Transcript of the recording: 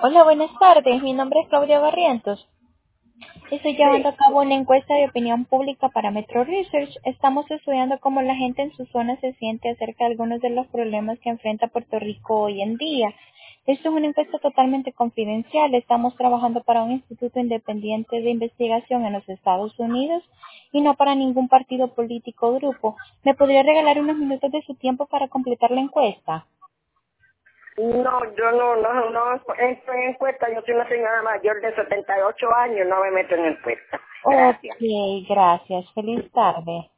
Hola, buenas tardes. Mi nombre es Claudia Barrientos. Estoy llevando a Sí. cabo una encuesta de opinión pública para Metro Research. Estamos estudiando cómo la gente en su zona se siente acerca de algunos de los problemas que enfrenta Puerto Rico hoy en día. Esto es una encuesta totalmente confidencial. Estamos trabajando para un instituto independiente de investigación en los Estados Unidos y no para ningún partido político o grupo. ¿Me podría regalar unos minutos de su tiempo para completar la encuesta? No, yo no entro en encuesta. Yo soy una señora mayor de 78 años, no me meto en encuesta. Ok, Gracias. gracias. Feliz tarde.